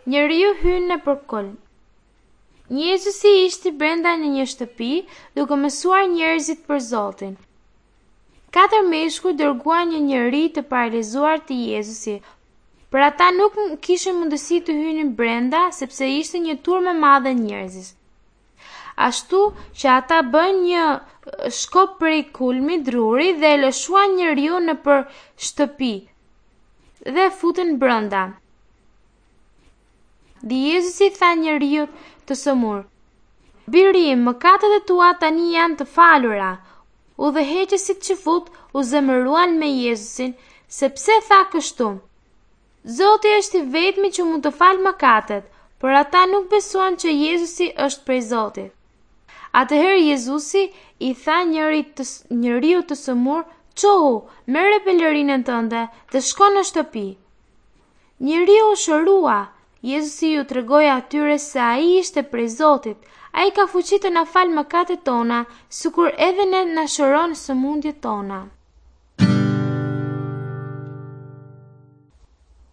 Njeriu hyn në përkoll. Jezusi ishte brenda në një shtëpi, duke mësuar njerëzit për Zotin. 4 meshkuj dërguan një njeri të paralizuar te Jezusi. Por ata nuk kishin mundësi të hynin brenda, sepse ishte një turmë e madhe njerëzish. Ashtu që ata bën një shkop prej kulmi druri dhe e lëshuan njeriu nëpër shtëpi dhe futen brenda. Dhe Jezusi tha njeriut të sëmur: "Biri im, mëkatet e tua tani janë të falura." Udhëheqësit që fut u zemëruan me Jezusin, sepse tha kështu: "Zoti është i vetmi që mund të falë mëkatet." Por ata nuk besuan që Jezusi është prej Zotit. Atëherë Jezusi i tha njeriu të sëmur: "Çohu, merre pelerinën tënde dhe shko në shtëpi." Njeriu u shërua. Jezusi ju tregoi atyre se ai ishte prej Zotit. Ai ka fuqi të na falë mëkatet tona, sikur edhe ne na shëron sëmundjet tona.